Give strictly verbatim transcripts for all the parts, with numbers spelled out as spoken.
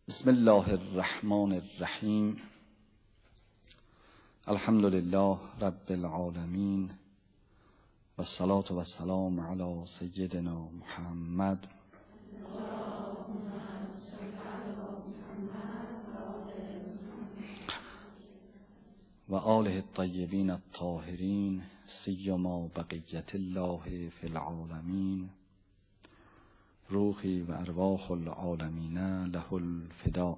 بسم الله الرحمن الرحیم. الحمد لله رب العالمین و الصلاة و السلام علی سیدنا محمد و آله الطیبین الطاهرین سیما بقیت الله فی العالمین. روحی و ارواح العالمین له الفداء.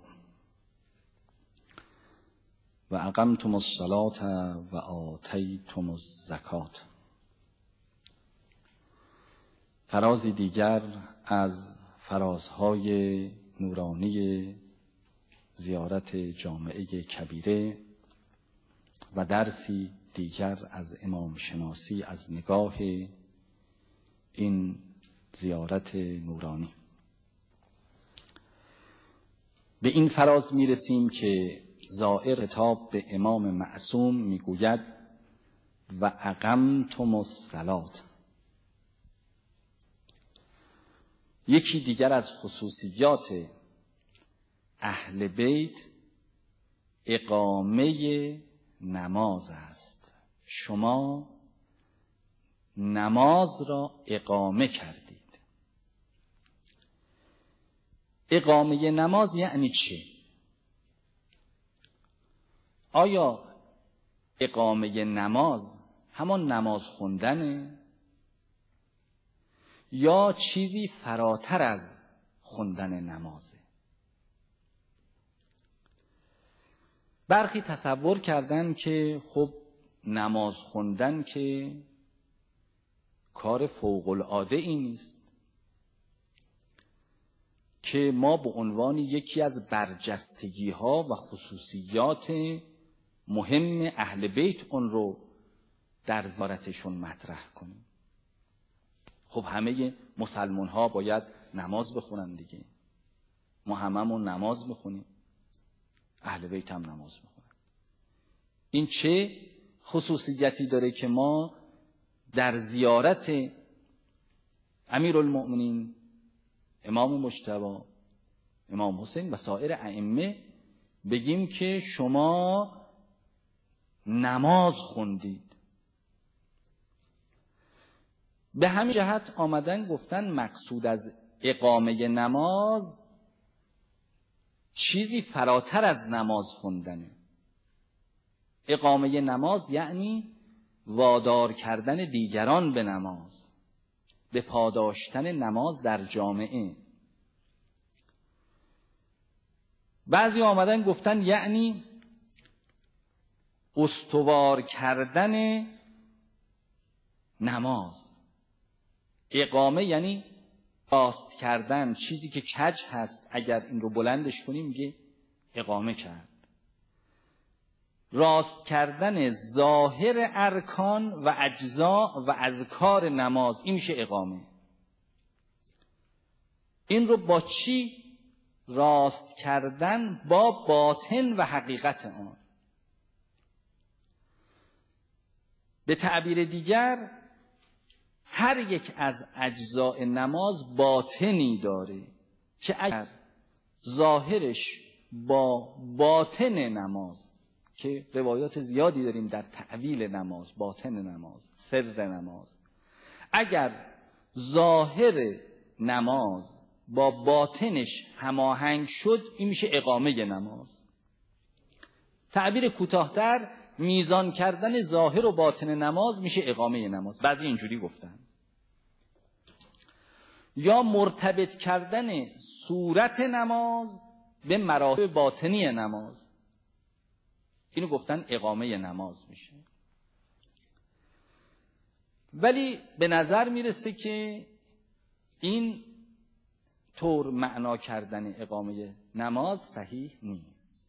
و اقمتم الصلاة و آتیتم الزکاة. فرازی دیگر از فرازهای نورانی زیارت جامعه کبیره و درسی دیگر از امام شناسی از نگاه این زیارت نورانی. به این فراز می رسیم که زائر خطاب به امام معصوم می گوید و اقمتم الصلاة. یکی دیگر از خصوصیات اهل بیت اقامه نماز است. شما نماز را اقامه کردید. اقامه نماز یعنی چه؟ آیا اقامه نماز همان نماز خوندنه یا چیزی فراتر از خوندن نمازه؟ برخی تصور کردن که خب نماز خوندن که کار فوق العاده ای نیست که ما به عنوان یکی از برجستگی ها و خصوصیات مهم اهل بیت اون رو در زیارتشون مطرح کنیم. خب همه مسلمان ها باید نماز بخونن دیگه. ما هممون نماز بخونیم، اهل بیت هم نماز بخونن. این چه خصوصیتی داره که ما در زیارت امیرالمؤمنین امام مجتبی، امام حسین و سایر ائمه بگیم که شما نماز خوندید؟ به همین جهت آمدن گفتن مقصود از اقامه نماز چیزی فراتر از نماز خوندنه. اقامه نماز یعنی وادار کردن دیگران به نماز، به پاداشتن نماز در جامعه. بعضی آمدن گفتن یعنی استوار کردن نماز. اقامه یعنی راست کردن، چیزی که کج هست اگر این رو بلندش کنیم میگه اقامه کرد. راست کردن ظاهر ارکان و اجزا و اذکار نماز، این میشه اقامه. این رو با چی راست کردن؟ با باطن و حقیقت آن. به تعبیر دیگر هر یک از اجزاء نماز باطنی داره که اگر ظاهرش با باطن نماز، که روایات زیادی داریم در تعویل نماز، باطن نماز، سر نماز، اگر ظاهر نماز با باطنش هماهنگ شد این میشه اقامه نماز. تعبیر کوتاه‌تر میزان کردن ظاهر و باطن نماز میشه اقامه نماز. بعضی اینجوری گفتن. یا مرتبط کردن صورت نماز به مراتب باطنی نماز، اینو گفتن اقامه نماز میشه. ولی به نظر میرسه که این طور معنا کردن اقامه نماز صحیح نیست.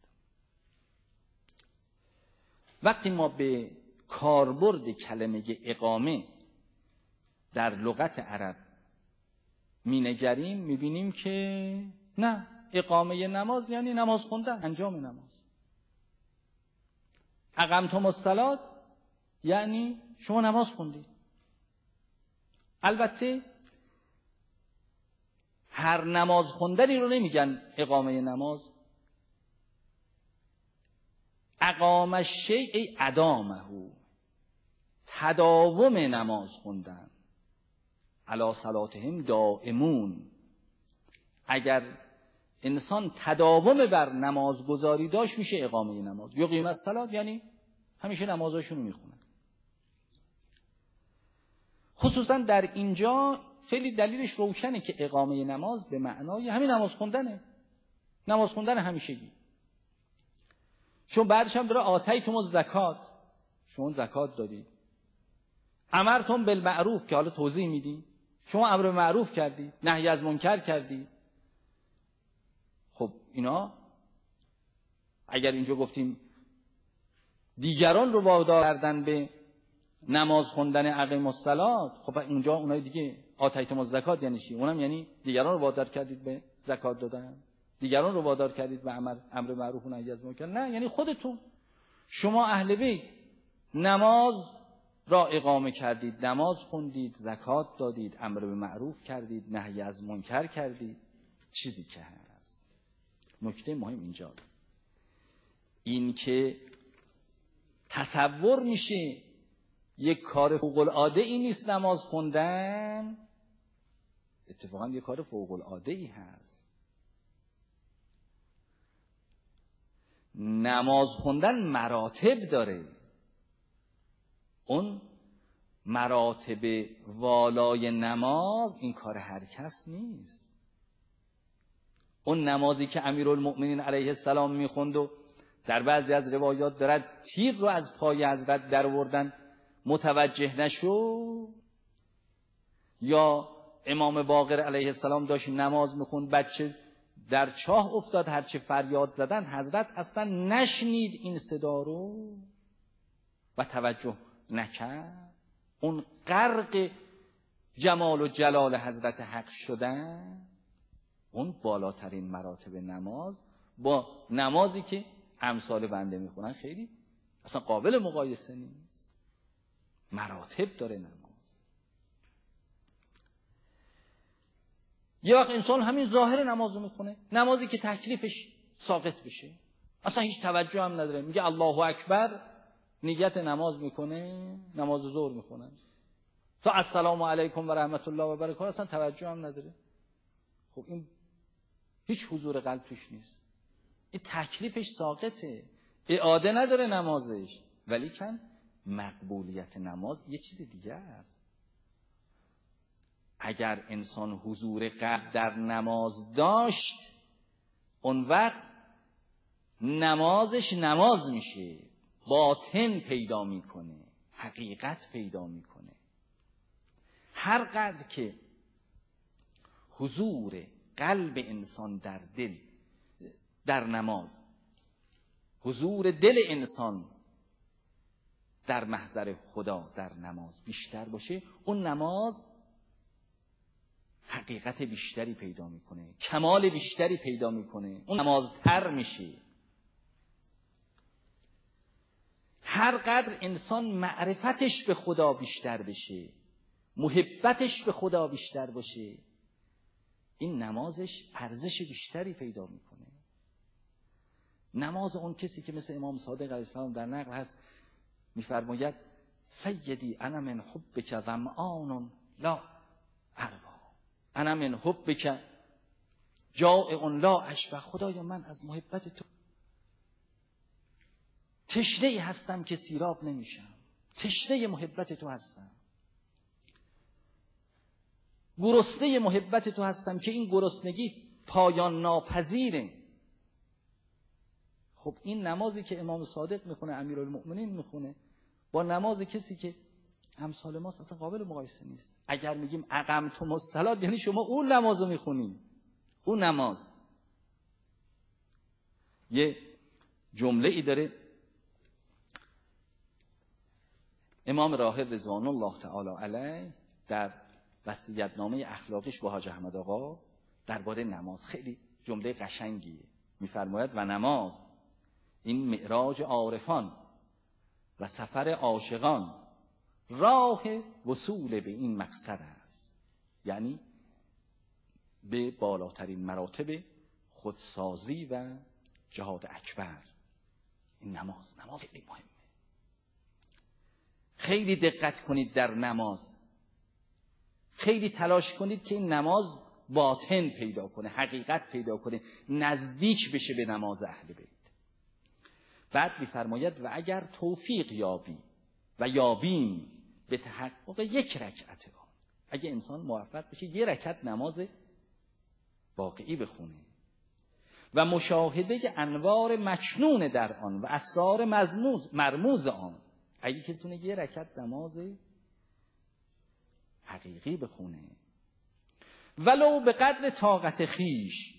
وقتی ما به کاربرد کلمه اقامه در لغت عرب مینگریم میبینیم که نه، اقامه نماز یعنی نماز خوندن، انجام نماز. اقمتم الصلاة یعنی شما نماز خوندید. البته هر نماز خوندنی رو نمیگن اقامه نماز. اقام الشیء ای ادامه، تداوم نماز خوندن. علی صلاتهم دائمون، اگر انسان تداوم بر نماز گذاری داشت میشه اقامه نماز. یقیم الصلاة یعنی همیشه نمازاشون رو میخونن. خصوصا در اینجا خیلی دلیلش روشنه که اقامه نماز به معنای همین نماز خوندنه، نماز خوندن همیشگی. چون بعدش هم داره آتیتم الزکات، شما زکات دادید. امرتم بالمعروف که حالا توضیح میدیم، شما امر معروف کردید، نهی از منکر کردید. خب اینا اگر اینجا گفتیم دیگران رو وادار کردن به نماز خوندن اقیم الصلاة، خب اونجا اونای دیگه آتیتم الزکات یعنی چی؟ اونم یعنی دیگران رو وادار کردید به زکات دادن، دیگران رو وادار کردید به امر امر معروف و نهی از منکر. نه، یعنی خودتون، شما اهل بیت نماز را اقامه کردید، نماز خوندید، زکات دادید، امر به معروف کردید، نهی از منکر کردید. چیزی که هست، نکته مهم اینجاست، این که تصور میشه یک کار فوق العاده ای نیست نماز خوندن، اتفاقا یک کار فوق العاده ای هست. نماز خوندن مراتب داره، اون مراتب والای نماز این کار هر کس نیست. اون نمازی که امیرالمؤمنین علیه السلام میخوند و در بعضی از روایات دارد تیر رو از پای حضرت در آوردن متوجه نشو، یا امام باقر علیه السلام داشت نماز میخوند، بچه در چاه افتاد، هرچه فریاد زدن حضرت اصلا نشنید این صدا رو و توجه نکرد. اون غرق جمال و جلال حضرت حق شدن. اون بالاترین مراتب نماز با نمازی که امثال بنده میخونن خیلی اصلا قابل مقایسه نیست. مراتب داره نماز. یه وقت انسان همین ظاهر نماز رو میخونه، نمازی که تکلیفش ساقط بشه، اصلا هیچ توجه هم نداره، میگه الله اکبر، نیت نماز میکنه، نماز ظهر میخونه، تا السلام علیکم و رحمت الله و برکاته اصلا توجه هم نداره. خب این هیچ حضور قلب توش نیست، این تکلیفش ساقطه، اعاده نداره نمازش. ولی کن مقبولیت نماز یه چیز دیگه است. اگر انسان حضور قلب در نماز داشت، اون وقت نمازش نماز میشه، باطن پیدا میکنه، حقیقت پیدا میکنه. هر قدر که حضور قلب انسان در دل، در نماز، حضور دل انسان در محضر خدا در نماز بیشتر باشه، اون نماز حقیقت بیشتری پیدا میکنه، کمال بیشتری پیدا میکنه، اون نماز تر میشه. هر قدر انسان معرفتش به خدا بیشتر بشه، محبتش به خدا بیشتر باشه، این نمازش ارزش بیشتری پیدا میکنه. نماز اون کسی که مثل امام صادق علیه السلام در نقل هست میفرماید سیدی انا من حبک ظمآن لا اروا، انا من حبک جائع لا اشبع. خدایا من از محبت تو تشنه هستم که سیراب نمیشم، تشنه محبت تو هستم، گرسنه محبت تو هستم که این گرسنگی پایان ناپذیره. خب این نمازی که امام صادق میخونه، امیرالمؤمنین میخونه، با نماز کسی که امثال ماست اصلا قابل مقایسه نیست. اگر میگیم اقمتم الصلاة یعنی شما اون نمازو میخونید، اون نماز. یه جمله ای داره امام راحل رضوان الله تعالی علیه در وصیت‌نامه اخلاقیش با حاج احمد آقا درباره نماز، خیلی جمله قشنگیه. میفرماید و نماز این معراج عارفان و سفر عاشقان، راه وصول به این مقصد است. یعنی به بالاترین مراتب خودسازی و جهاد اکبر. این نماز نماز خیلی مهمه. خیلی دقت کنید در نماز، خیلی تلاش کنید که این نماز باطن پیدا کنه، حقیقت پیدا کنه، نزدیک بشه به نماز اهل بیت. بعد می‌فرماید و اگر توفیق یابی و یابیم به تحقق یک رکعت آن، اگه انسان موفق بشه یه رکعت نماز واقعی بخونه و مشاهده انوار مکنون در آن و اسرار مزموز مرموز آن، اگه کسی تونه یه رکعت نماز حقیقی بخونه ولو به قدر طاقت خیش،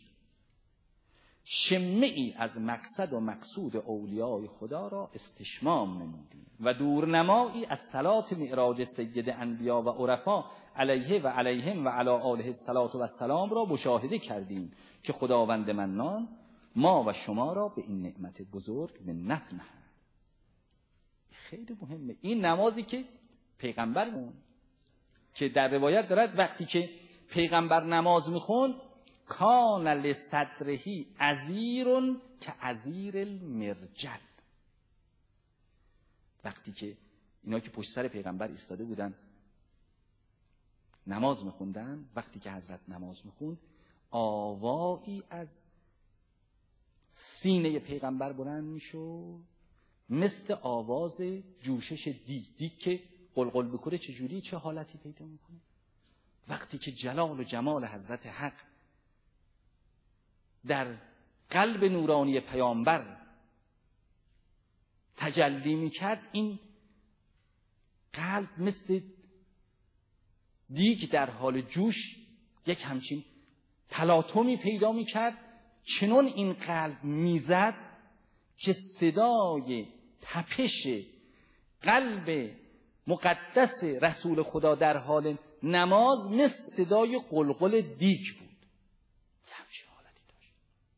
شمعی از مقصد و مقصود اولیای خدا را استشمام نمودیم و دورنمایی از صلات معراج سید انبیا و عرفا علیه و علیهم و علی آله الصلاة و السلام را مشاهده کردیم که خداوند منان ما و شما را به این نعمت بزرگ منت نهاد. خیلی مهمه این نمازی که پیغمبرمون که در روایت دارد وقتی که پیغمبر نماز میخوند کان لصدرهی عزیر که عزیر المرجل، وقتی که اینا که پشت سر پیغمبر ایستاده بودن نماز میخوندن، وقتی که حضرت نماز میخوند آوایی از سینه پیغمبر بلند میشد مثل آواز جوشش دیگ. دیگ که قلقل بکنه چجوری چه حالتی پیدا میکنه؟ وقتی که جلال و جمال حضرت حق در قلب نورانی پیامبر تجلی میکرد، این قلب مثل دیگ در حال جوش یک همچین تلاطمی پیدا میکرد، چنون این قلب میزد که صدای تپش قلب مقدس رسول خدا در حال نماز مثل صدای قلقل دیگ بود. همچین حالتی داشت.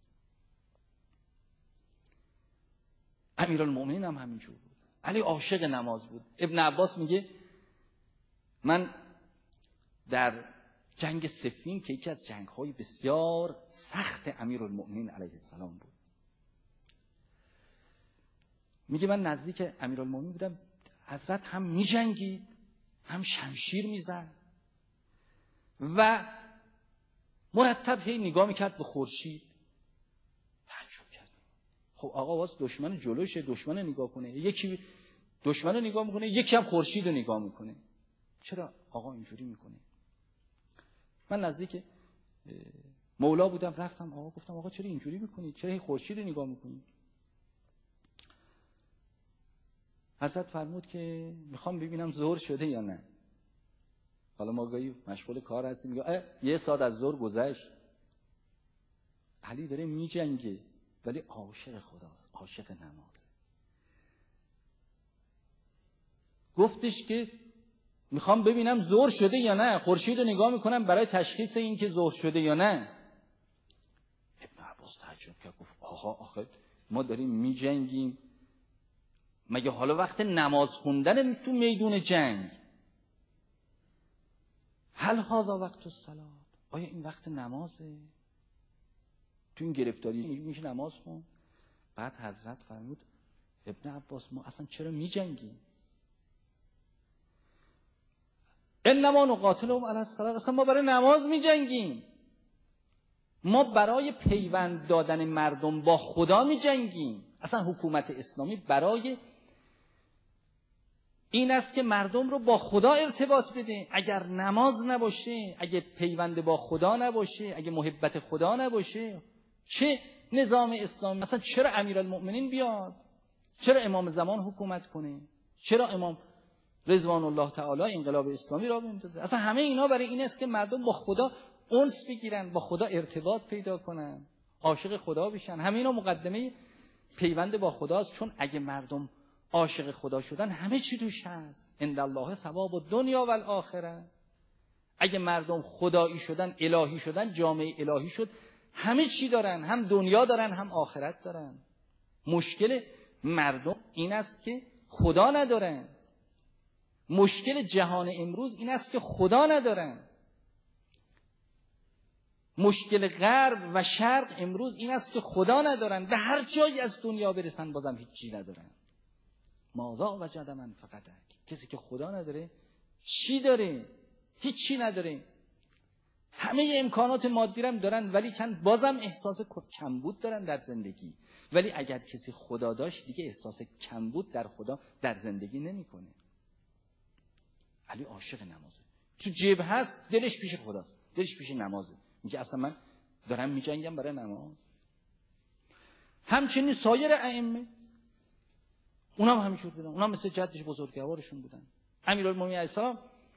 امیرالمؤمنین هم همینجور بود. علی عاشق نماز بود. ابن عباس میگه من در جنگ صفین که یکی از جنگ‌های بسیار سخت امیرالمؤمنین علیه السلام بود، میگه من نزدیک امیرالمؤمنین بودم، حضرت هم میجنگید هم شمشیر میزد و مرتب هی نگاه میکرد به خورشید. تعجب کردم خب آقا واسه دشمن جلوشه، دشمن نگاه کنه، یکی دشمن رو نگاه میکنه یکی هم خورشید رو نگاه میکنه، چرا آقا اینجوری میکنه؟ من نزدیک مولا بودم، رفتم آقا گفتم آقا چرا اینجوری میکنید؟ چرا هی خورشید رو نگاه میکنید؟ حضرت فرمود که میخوام ببینم ظهر شده یا نه. حالا ما گاهی مشغول کار هستیم میگه یه ساعت از ظهر گذشت. علی داره میجنگه ولی عاشق خداست، عاشق نماز. گفتش که میخوام ببینم ظهر شده یا نه، خورشید رو نگاه میکنم برای تشخیص این که ظهر شده یا نه. ابن عباس تعجب کرد گفت آقا آخه ما داریم میجنگیم، مگه حالا وقت نماز خوندن تو میدون جنگ؟ هل هذا وقت الصلاة؟ آیا این وقت نمازه؟ تو این گرفتاری میشه نماز خون؟ بعد حضرت فرمود ابن عباس ما اصلا چرا میجنگیم؟ انما نقاتلهم علی الصلاة، اصلا ما برای نماز میجنگیم، ما برای پیوند دادن مردم با خدا میجنگیم. اصلا حکومت اسلامی برای این است که مردم رو با خدا ارتباط بده. اگر نماز نباشه، اگه پیوند با خدا نباشه، اگه محبت خدا نباشه، چه نظام اسلامی؟ اصلا چرا امیرالمؤمنین بیاد؟ چرا امام زمان حکومت کنه؟ چرا امام رضوان الله تعالی انقلاب اسلامی را بندازه؟ اصلا همه اینا برای این است که مردم با خدا انس بگیرن، با خدا ارتباط پیدا کنن، عاشق خدا بشن. همه اینا مقدمه پیوند با خداست. چون اگه مردم عاشق خدا شدن همه چی توش هست. عند الله ثواب الدنیا و الاخره. اگه مردم خدایی شدن، الهی شدن، جامعه الهی شد، همه چی دارن، هم دنیا دارن هم آخرت دارن. مشکل مردم این است که خدا ندارن. مشکل جهان امروز این است که خدا ندارن. مشکل غرب و شرق امروز این است که خدا ندارن، به هر جایی از دنیا برسن بازم هیچی ندارن. ماذا وجد من فقط، کسی که خدا نداره چی داره؟ هیچی نداره. همه امکانات مادی هم دارن ولی کن بازم احساس کمبود دارن در زندگی. ولی اگر کسی خدا داشت دیگه احساس کمبود در خدا در زندگی نمیکنه. علی عاشق نمازه، تو جیب هست دلش پیش خداست، دلش پیش نمازه، میگه اصلا من دارم میجنگم برای نماز. همچنین سایر ائمه اونا هم همینجور بودن، اونا مثل جدش بزرگوارشون بودن. امیرالمومنین علیه السلام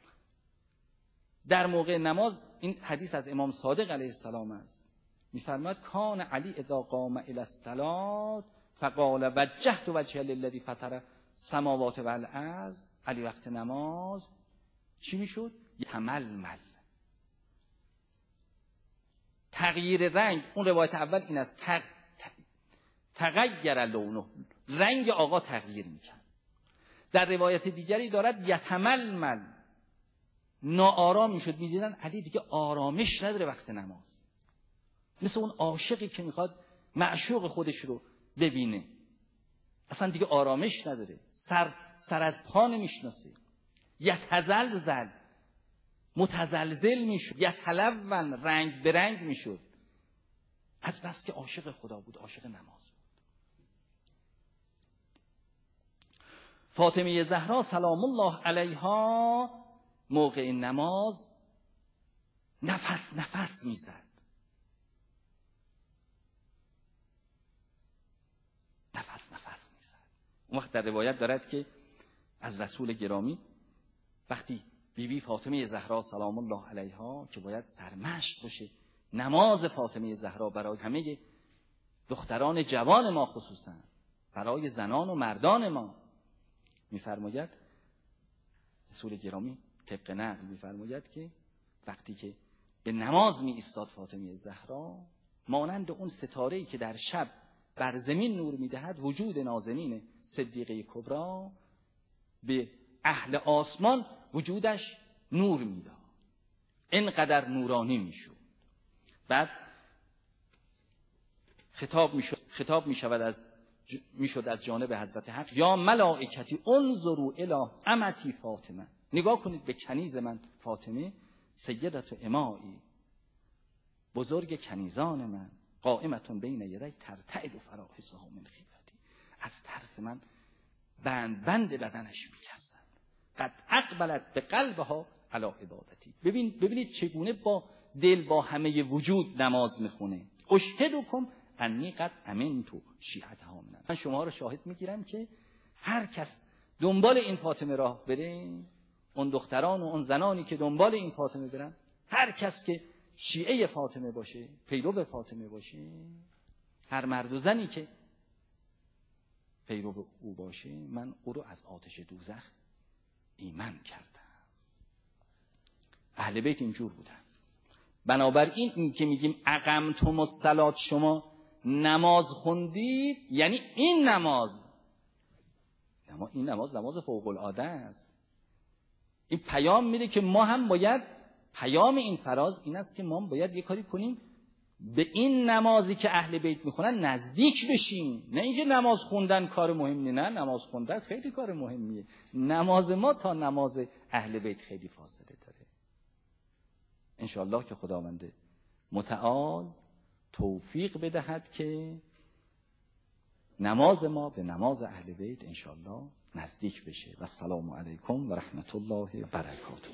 در موقع نماز، این حدیث از امام صادق علیه السلام است، میفرماید کان علی اذا قام الی الصلاه فقال وجهت وجهی للذی فطر السماوات والارض. علی وقت نماز چی میشد؟ یتململ، تغییر رنگ. اون روایت اول این است تغ... تغییر لونه، رنگ آقا تغییر میکرد. در روایت دیگری دارد یتململ، ناآرام میشد. میدیدن علی دیگه آرامش نداره وقت نماز، مثل اون عاشقی که میخواد معشوق خودش رو ببینه، اصلا دیگه آرامش نداره، سر سر از پا نمیشناسه. یتزلزل، متزلزل میشد. یتلون، رنگ به رنگ میشد، از بس که عاشق خدا بود، عاشق نماز بود. فاطمه زهرا سلام الله علیها موقع نماز نفس نفس میزد، نفس نفس میزد. اون وقت در روایت دارد که از رسول گرامی وقتی بی بی فاطمه زهرا سلام الله علیها که باید سرمشق باشه نماز فاطمه زهرا برای همه دختران جوان ما، خصوصا برای زنان و مردان ما، میفرماید رسول گرامی طبق نقل میفرماید که وقتی که به نماز می ایستاد فاطمه زهرا، مانند اون ستاره‌ای که در شب بر زمین نور میدهد، وجود نازنین صدیقه کبرا به اهل آسمان وجودش نور میداد، اینقدر نورانی میشد. بعد خطاب میشد خطاب میشود از ج... میشد از جانب حضرت حق، یا ملائکتی انظروا الی امتی فاطمه، نگاه کنید به کنیز من فاطمه، سیدت امایی، بزرگ کنیزان من، قائمتون بین یدی ترتعد فراحصها من خیفتی، از ترس من بند بند بدنش می‌لرزد. قد اقبلت به قلبها علی عبادتی، ببین ببینید چگونه با دل با همه وجود نماز میخونه. اشهدکم انی قد امنت شیعتها من، من شما رو شاهد میگیرم که هر کس دنبال این فاطمه راه بره، اون دختران و اون زنانی که دنبال این فاطمه برن، هر کس که شیعه فاطمه باشه، پیرو فاطمه باشه، هر مرد و زنی که پیرو او باشه، من او رو از آتش دوزخ ایمن کردم. اهل بیت اینجور بودن. بنابراین این که میگیم اقمتم الصلاة، شما نماز خوندید، یعنی این نماز این نماز نماز فوق العاده است. این پیام میده که ما هم باید، پیام این فراز این است که ما هم باید یه کاری کنیم به این نمازی که اهل بیت میخونن نزدیک بشیم. نه اینکه نماز خوندن کار مهمی، نه، نماز خوندن خیلی کار مهمیه. نماز ما تا نماز اهل بیت خیلی فاصله داره. انشاءالله که خداوند متعال توفیق بدهد که نماز ما به نماز اهل بیت انشاءالله نزدیک بشه. و السلام علیکم و رحمت الله و برکاته.